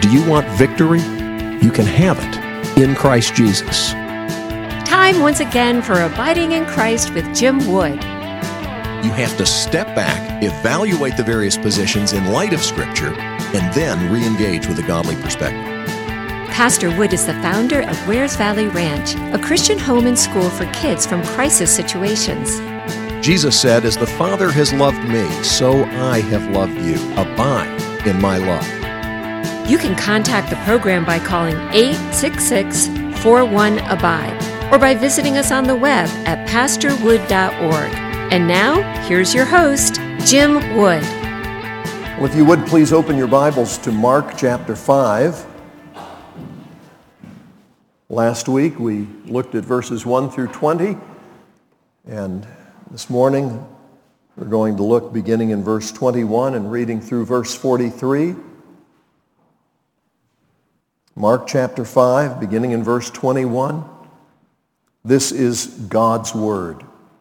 Do you want victory? You can have it in Christ Jesus. Time once again for Abiding in Christ with Jim Wood. You have to step back, evaluate the various positions in light of Scripture, and then re-engage with a godly perspective. Pastor Wood is the founder of Wares Valley Ranch, a Christian home and school for kids from crisis situations. Jesus said, "As the Father has loved me, so I have loved you. Abide in my love." You can contact the program by calling 866-41-ABIDE or by visiting us on the web at pastorwood.org. And now, here's your host, Jim Wood. Well, if you would, please open your Bibles to Mark chapter 5. Last week, we looked at verses 1 through 20, and this morning, we're going to look beginning in verse 21 and reading through verse 43. Mark chapter 5, beginning in verse 21. This is God's Word.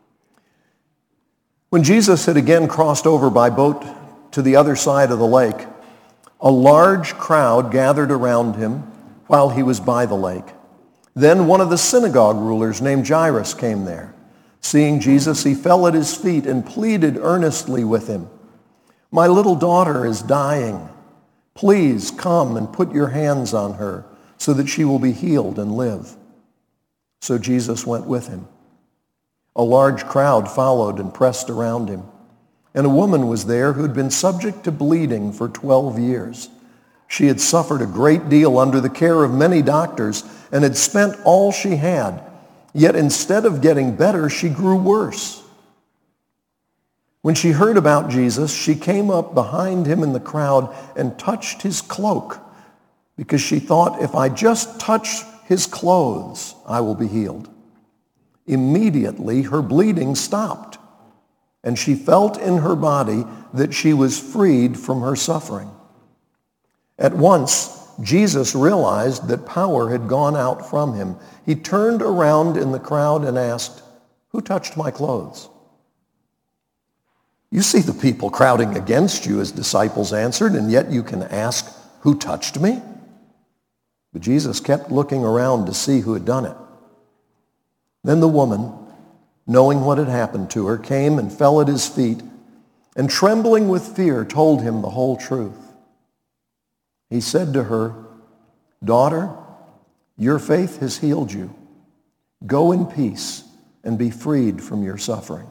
When Jesus had again crossed over by boat to the other side of the lake, a large crowd gathered around him while he was by the lake. Then one of the synagogue rulers named Jairus came there. Seeing Jesus, he fell at his feet and pleaded earnestly with him, "My little daughter is dying. Please come and put your hands on her so that she will be healed and live." So Jesus went with him. A large crowd followed and pressed around him. And a woman was there who had been subject to bleeding for 12 years. She had suffered a great deal under the care of many doctors and had spent all she had. Yet instead of getting better, she grew worse. When she heard about Jesus, she came up behind him in the crowd and touched his cloak, because she thought, "If I just touch his clothes, I will be healed." Immediately, her bleeding stopped, and she felt in her body that she was freed from her suffering. At once, Jesus realized that power had gone out from him. He turned around in the crowd and asked, "Who touched my clothes?" "You see the people crowding against you," his disciples answered, "and yet you can ask, 'Who touched me?'" But Jesus kept looking around to see who had done it. Then the woman, knowing what had happened to her, came and fell at his feet, and trembling with fear, told him the whole truth. He said to her, "Daughter, your faith has healed you. Go in peace and be freed from your suffering."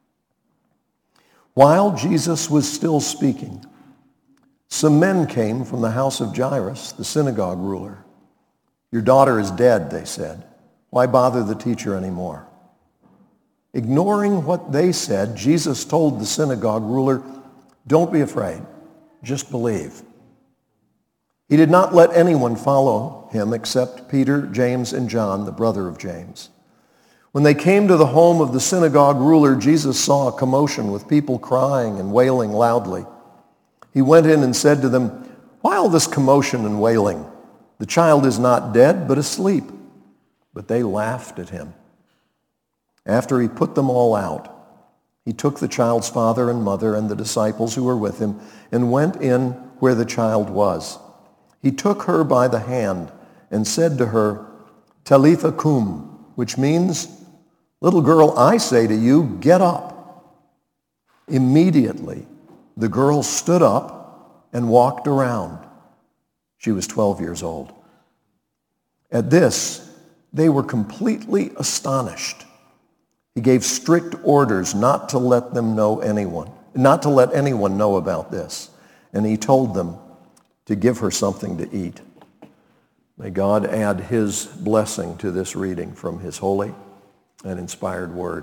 While Jesus was still speaking, some men came from the house of Jairus, the synagogue ruler. "Your daughter is dead," they said. "Why bother the teacher anymore?" Ignoring what they said, Jesus told the synagogue ruler, "Don't be afraid, just believe." He did not let anyone follow him except Peter, James, and John, the brother of James. When they came to the home of the synagogue ruler, Jesus saw a commotion with people crying and wailing loudly. He went in and said to them, "Why all this commotion and wailing? The child is not dead, but asleep." But they laughed at him. After he put them all out, he took the child's father and mother and the disciples who were with him and went in where the child was. He took her by the hand and said to her, "Talitha cum," which means, "Little girl, I say to you, get up." Immediately, the girl stood up and walked around. She was 12 years old. At this, they were completely astonished. He gave strict orders not to let anyone know about this. And he told them to give her something to eat. May God add his blessing to this reading from his holy and inspired word.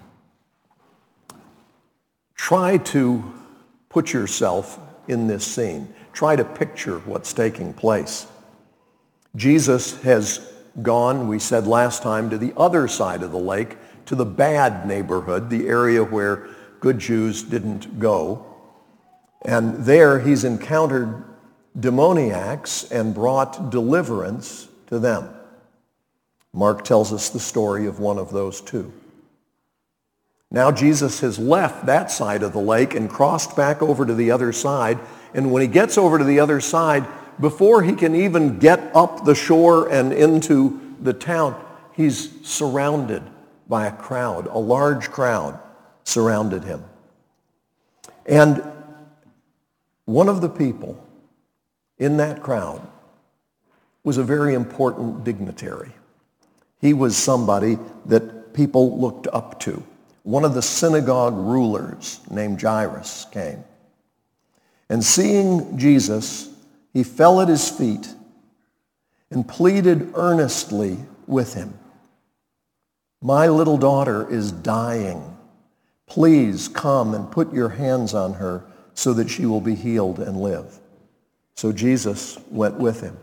Try to put yourself in this scene. Try to picture what's taking place. Jesus has gone, we said last time, to the other side of the lake, to the bad neighborhood, the area where good Jews didn't go. And there he's encountered demoniacs and brought deliverance to them. Mark tells us the story of one of those two. Now Jesus has left that side of the lake and crossed back over to the other side. And when he gets over to the other side, before he can even get up the shore and into the town, he's surrounded by a crowd. A large crowd surrounded him. And one of the people in that crowd was a very important dignitary. He was somebody that people looked up to. One of the synagogue rulers named Jairus came. And seeing Jesus, he fell at his feet and pleaded earnestly with him. "My little daughter is dying. Please come and put your hands on her so that she will be healed and live." So Jesus went with him.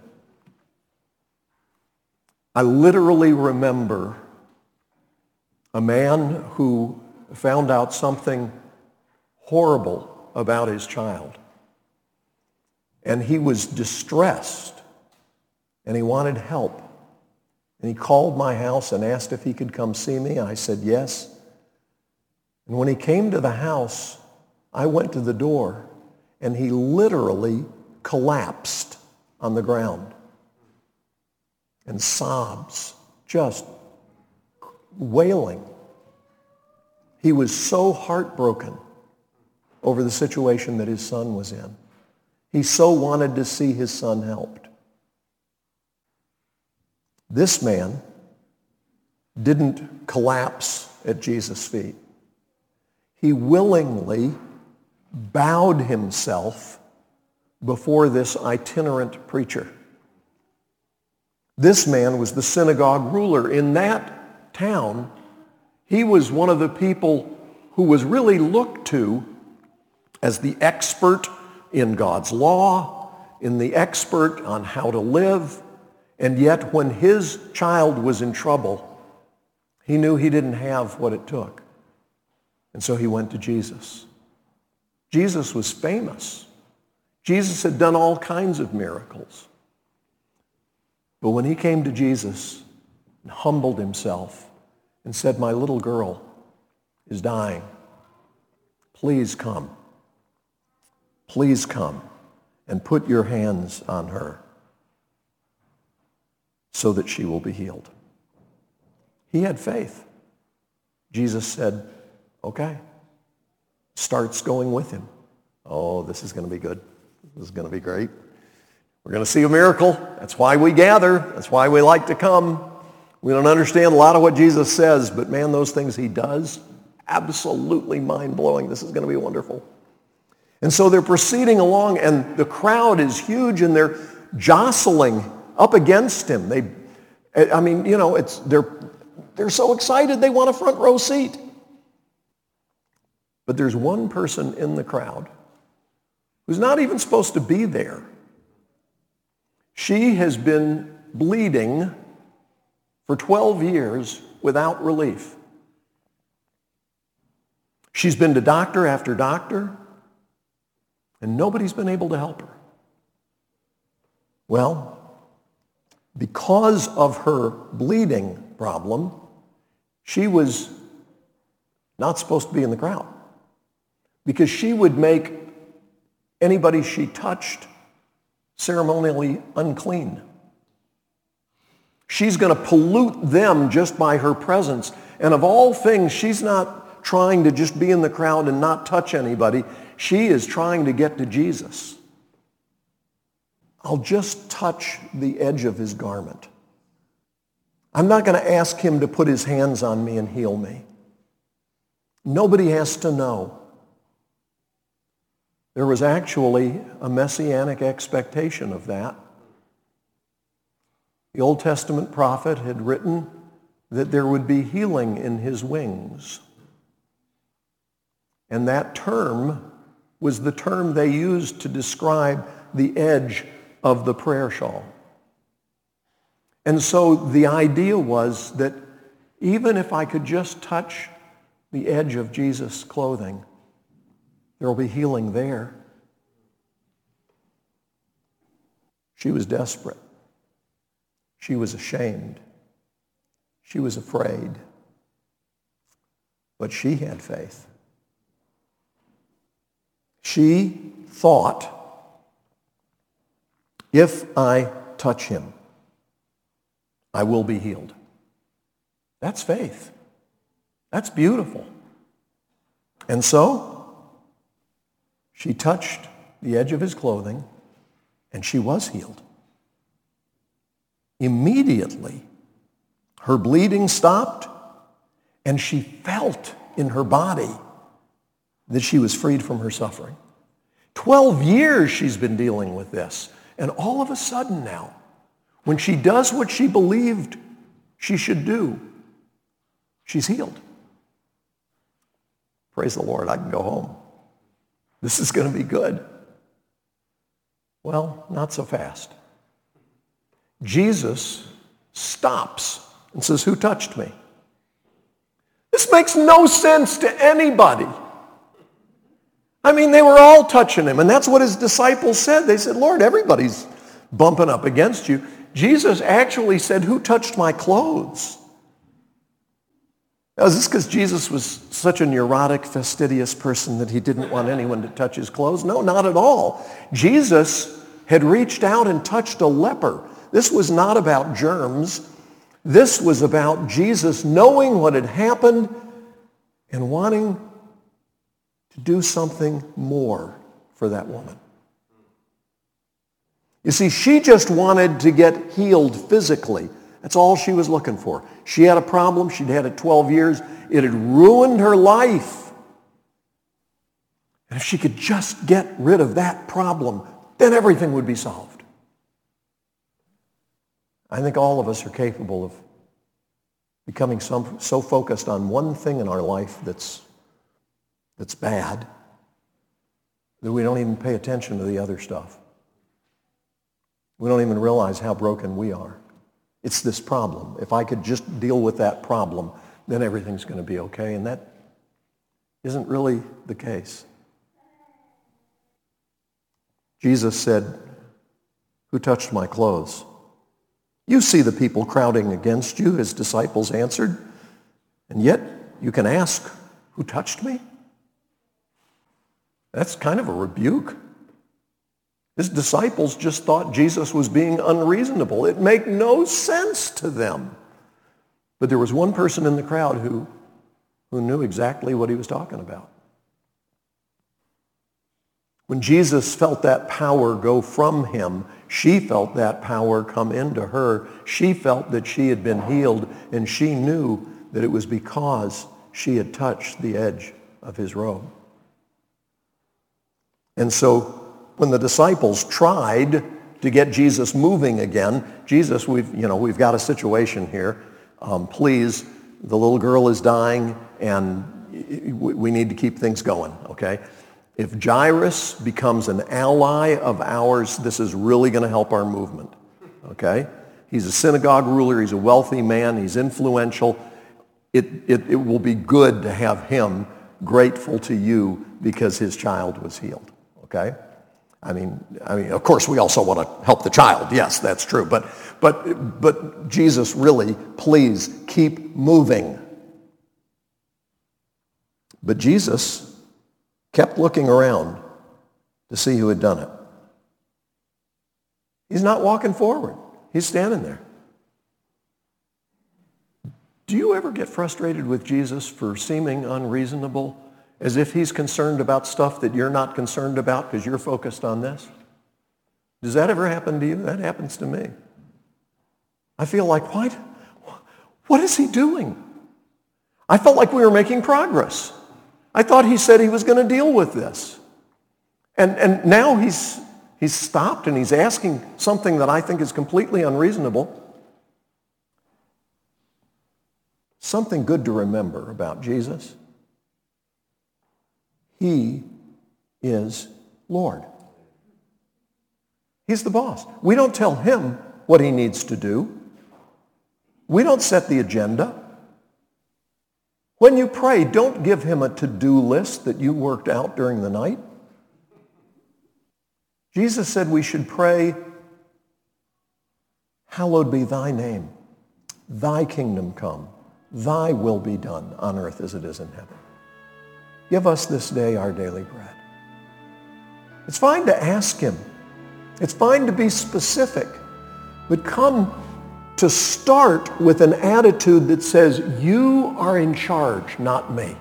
I literally remember a man who found out something horrible about his child. And he was distressed, and he wanted help. And he called my house and asked if he could come see me. I said yes. And when he came to the house, I went to the door, and he literally collapsed on the ground. And sobs, just wailing. He was so heartbroken over the situation that his son was in. He so wanted to see his son helped. This man didn't collapse at Jesus' feet. He willingly bowed himself before this itinerant preacher. This man was the synagogue ruler in that town. He was one of the people who was really looked to as the expert in God's law, in the expert on how to live. And yet when his child was in trouble, he knew he didn't have what it took. And so he went to Jesus. Jesus was famous. Jesus had done all kinds of miracles. But when he came to Jesus and humbled himself and said, "My little girl is dying. Please come. Please come and put your hands on her so that she will be healed." He had faith. Jesus said, "Okay." Starts going with him. Oh, this is going to be good. This is going to be great. We're going to see a miracle. That's why we gather. That's why we like to come. We don't understand a lot of what Jesus says, but man, those things he does, absolutely mind-blowing. This is going to be wonderful. And so they're proceeding along, and the crowd is huge, and they're jostling up against him. They're so excited they want a front row seat. But there's one person in the crowd who's not even supposed to be there. She has been bleeding for 12 years without relief. She's been to doctor after doctor, and nobody's been able to help her. Well, because of her bleeding problem, she was not supposed to be in the crowd, because she would make anybody she touched ceremonially unclean. She's going to pollute them just by her presence. And of all things, she's not trying to just be in the crowd and not touch anybody. She is trying to get to Jesus. I'll just touch the edge of his garment. I'm not going to ask him to put his hands on me and heal me. Nobody has to know. There was actually a messianic expectation of that. The Old Testament prophet had written that there would be healing in his wings. And that term was the term they used to describe the edge of the prayer shawl. And so the idea was that even if I could just touch the edge of Jesus' clothing, there will be healing there. She was desperate. She was ashamed. She was afraid. But she had faith. She thought If I touch him, I will be healed. That's faith. That's beautiful. And so, she touched the edge of his clothing, and she was healed. Immediately, her bleeding stopped, and she felt in her body that she was freed from her suffering. 12 years she's been dealing with this. And all of a sudden now, when she does what she believed she should do, she's healed. Praise the Lord, I can go home. This is going to be good. Well, not so fast. Jesus stops and says, "Who touched me?" This makes no sense to anybody. I mean, they were all touching him, and that's what his disciples said. They said, "Lord, everybody's bumping up against you." Jesus actually said, "Who touched my clothes?" Now, is this because Jesus was such a neurotic, fastidious person that he didn't want anyone to touch his clothes? No, not at all. Jesus had reached out and touched a leper. This was not about germs. This was about Jesus knowing what had happened and wanting to do something more for that woman. You see, she just wanted to get healed physically. That's all she was looking for. She had a problem. She'd had it 12 years. It had ruined her life. And if she could just get rid of that problem, then everything would be solved. I think all of us are capable of becoming so focused on one thing in our life that's bad that we don't even pay attention to the other stuff. We don't even realize how broken we are. It's this problem. If I could just deal with that problem, then everything's going to be okay. And that isn't really the case. Jesus said, "Who touched my clothes?" "You see the people crowding against you," his disciples answered. "And yet you can ask, 'Who touched me?'" That's kind of a rebuke. His disciples just thought Jesus was being unreasonable. It made no sense to them. But there was one person in the crowd who knew exactly what he was talking about. When Jesus felt that power go from him, she felt that power come into her. She felt that she had been healed, and she knew that it was because she had touched the edge of his robe. And so when the disciples tried to get Jesus moving again, "Jesus, we've got a situation here. Please, the little girl is dying, and we need to keep things going, okay? If Jairus becomes an ally of ours, this is really going to help our movement, okay? He's a synagogue ruler. He's a wealthy man. He's influential. It will be good to have him grateful to you because his child was healed, okay? I mean, of course, we also want to help the child. Yes, that's true. But Jesus, really, please keep moving. But Jesus kept looking around to see who had done it. He's not walking forward. He's standing there. Do you ever get frustrated with Jesus for seeming unreasonable, as if he's concerned about stuff that you're not concerned about because you're focused on this? Does that ever happen to you? That happens to me. I feel like, what is he doing? I felt like we were making progress. I thought he said he was going to deal with this. And now he's stopped and he's asking something that I think is completely unreasonable. Something good to remember about Jesus. He is Lord. He's the boss. We don't tell him what he needs to do. We don't set the agenda. When you pray, don't give him a to-do list that you worked out during the night. Jesus said we should pray, "Hallowed be thy name. Thy kingdom come. Thy will be done on earth as it is in heaven. Give us this day our daily bread." It's fine to ask him It's fine to be specific, but come to start with an attitude that says, you are in charge, not me.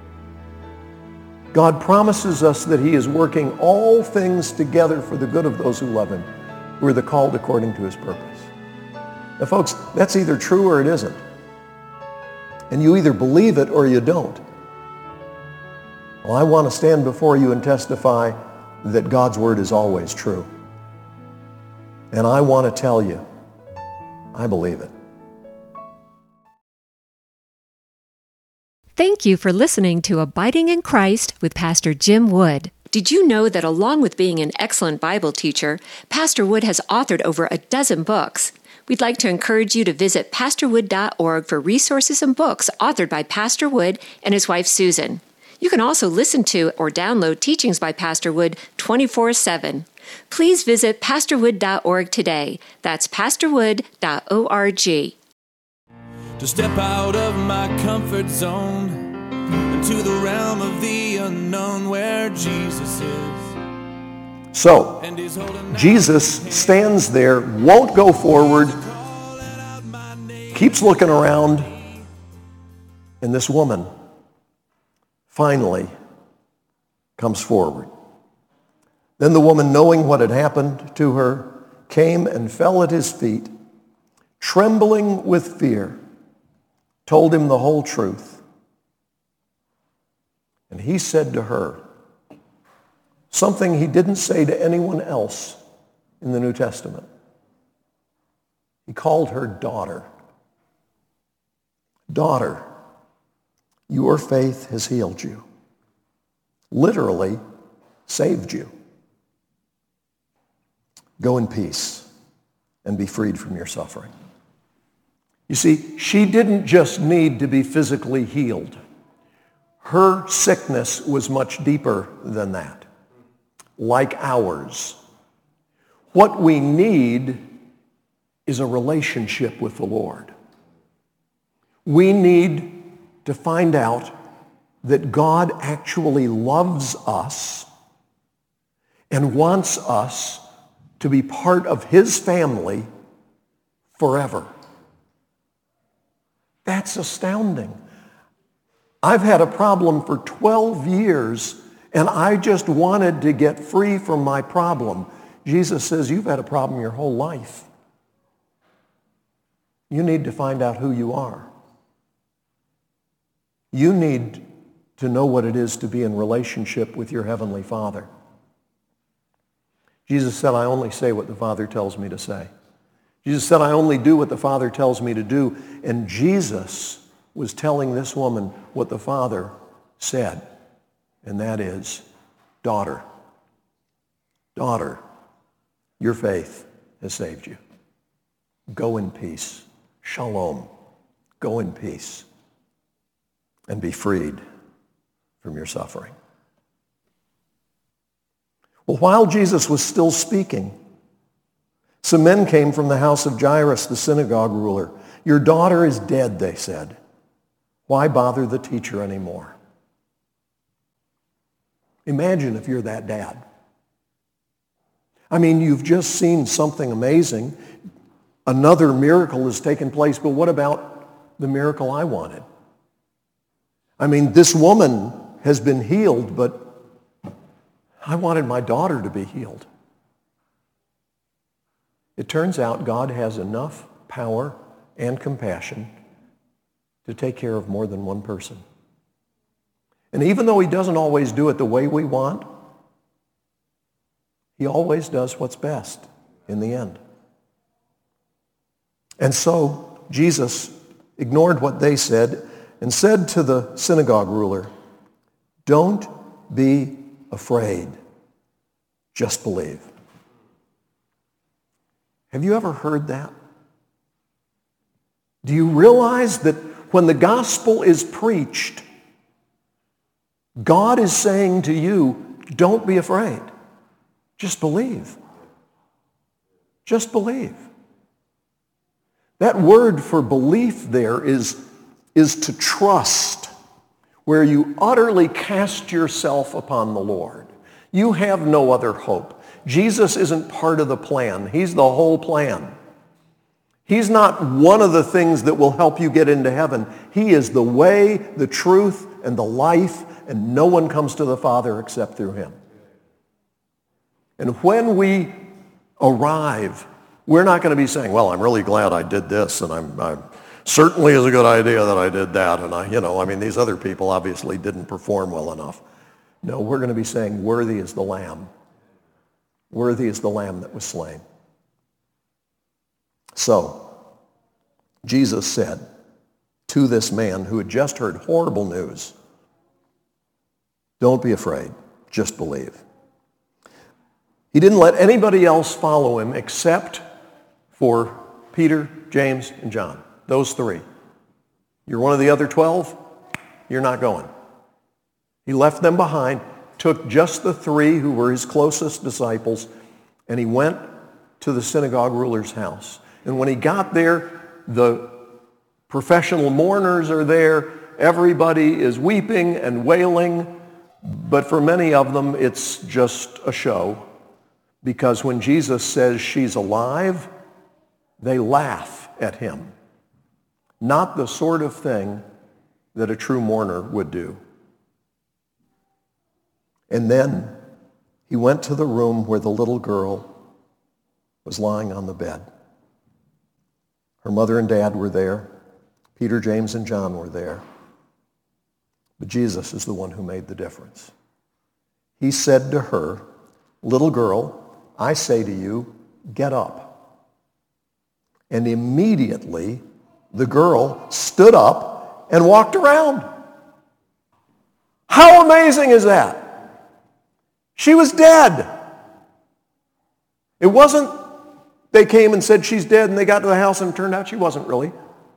God promises us that he is working all things together for the good of those who love him, who are the called according to his purpose. Now, folks, that's either true or it isn't. And you either believe it or you don't. Well, I want to stand before you and testify that God's word is always true. And I want to tell you, I believe it. Thank you for listening to Abiding in Christ with Pastor Jim Wood. Did you know that along with being an excellent Bible teacher, Pastor Wood has authored over a dozen books? We'd like to encourage you to visit pastorwood.org for resources and books authored by Pastor Wood and his wife Susan. You can also listen to or download teachings by Pastor Wood 24/7. Please visit pastorwood.org today. That's pastorwood.org. To step out of my comfort zone into the realm of the unknown where Jesus is. So, Jesus stands there, won't go forward, keeps looking around, and this woman finally comes forward. Then the woman, knowing what had happened to her, came and fell at his feet, trembling with fear, told him the whole truth. And he said to her something he didn't say to anyone else in the New Testament. He called her daughter. Daughter, your faith has healed you. Literally, saved you. Go in peace and be freed from your suffering. You see, she didn't just need to be physically healed. Her sickness was much deeper than that, like ours. What we need is a relationship with the Lord. We need to find out that God actually loves us and wants us to be part of his family forever. That's astounding. I've had a problem for 12 years, and I just wanted to get free from my problem. Jesus says, you've had a problem your whole life. You need to find out who you are. You need to know what it is to be in relationship with your Heavenly Father. Jesus said, I only say what the Father tells me to say. Jesus said, I only do what the Father tells me to do. And Jesus was telling this woman what the Father said, and that is, daughter, daughter, your faith has saved you. Go in peace. Shalom. Go in peace and be freed from your suffering. Well, while Jesus was still speaking, some men came from the house of Jairus, the synagogue ruler. Your daughter is dead, they said. Why bother the teacher anymore? Imagine if you're that dad. I mean, you've just seen something amazing. Another miracle has taken place, but what about the miracle I wanted? I mean, this woman has been healed, but I wanted my daughter to be healed. It turns out God has enough power and compassion to take care of more than one person. And even though he doesn't always do it the way we want, he always does what's best in the end. And so Jesus ignored what they said and said to the synagogue ruler, don't be afraid, just believe. Have you ever heard that? Do you realize that when the gospel is preached, God is saying to you, don't be afraid. Just believe. Just believe. That word for belief there is to trust, where you utterly cast yourself upon the Lord. You have no other hope. Jesus isn't part of the plan. He's the whole plan. He's not one of the things that will help you get into heaven. He is the way, the truth, and the life, and no one comes to the Father except through him. And when we arrive, we're not going to be saying, well, I'm really glad I did this, and I'm certainly is a good idea that I did that, and these other people obviously didn't perform well enough. No, we're going to be saying, worthy is the Lamb. Worthy is the Lamb that was slain. So, Jesus said to this man who had just heard horrible news, don't be afraid, just believe. He didn't let anybody else follow him except for Peter, James, and John. Those three. You're one of the other 12, you're not going. He left them behind, took just the three who were his closest disciples, and he went to the synagogue ruler's house. And when he got there, the professional mourners are there. Everybody is weeping and wailing, but for many of them, it's just a show. Because when Jesus says she's alive, they laugh at him. Not the sort of thing that a true mourner would do. And then he went to the room where the little girl was lying on the bed. Her mother and dad were there. Peter, James, and John were there. But Jesus is the one who made the difference. He said to her, little girl, I say to you, get up. And immediately the girl stood up and walked around. How amazing is that? She was dead. It wasn't they came and said she's dead and they got to the house and it turned out she wasn't really.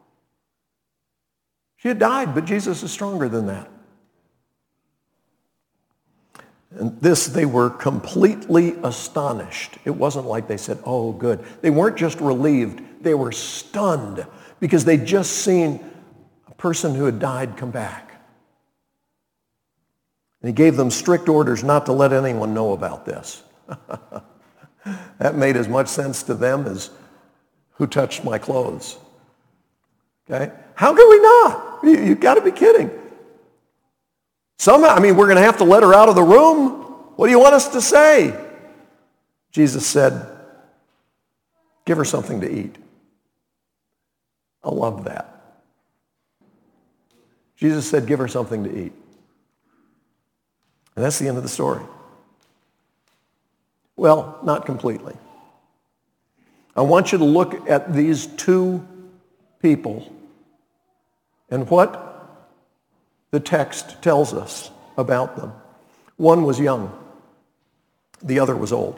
She had died, but Jesus is stronger than that. And this, they were completely astonished. It wasn't like they said, oh, good. They weren't just relieved. They were stunned because they'd just seen a person who had died come back. And he gave them strict orders not to let anyone know about this. That made as much sense to them as who touched my clothes. Okay? How can we not? You've got to be kidding. Somehow, we're going to have to let her out of the room. What do you want us to say? Jesus said, give her something to eat. I love that. Jesus said, give her something to eat. And that's the end of the story. Well, not completely. I want you to look at these two people and what the text tells us about them. One was young. The other was old.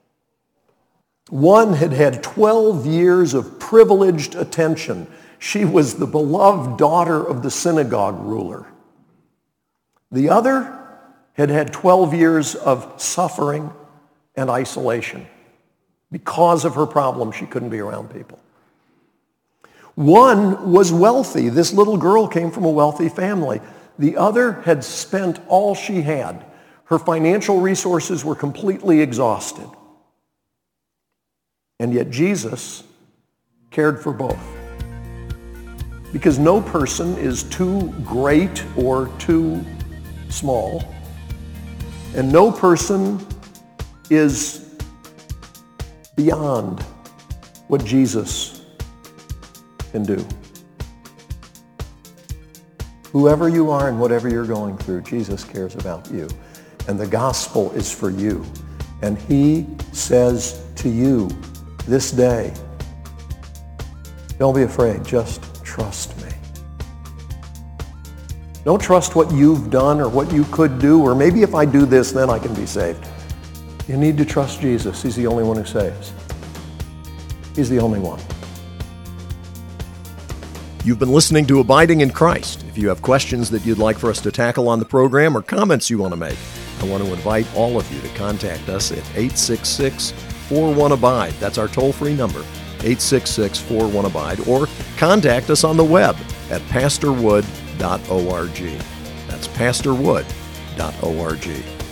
One had had 12 years of privileged attention. She was the beloved daughter of the synagogue ruler. The other had had 12 years of suffering and isolation. Because of her problem, she couldn't be around people. One was wealthy. This little girl came from a wealthy family. The other had spent all she had. Her financial resources were completely exhausted. And yet Jesus cared for both. Because no person is too great or too small. And no person is beyond what Jesus can do. Whoever you are and whatever you're going through, Jesus cares about you. And the gospel is for you. And he says to you this day, don't be afraid, just trust me. Don't trust what you've done or what you could do, or maybe if I do this, then I can be saved. You need to trust Jesus. He's the only one who saves. He's the only one. You've been listening to Abiding in Christ. If you have questions that you'd like for us to tackle on the program or comments you want to make, I want to invite all of you to contact us at 866-41-ABIDE. That's our toll-free number, 866-41-ABIDE, or contact us on the web at pastorwood.org. That's pastorwood.org.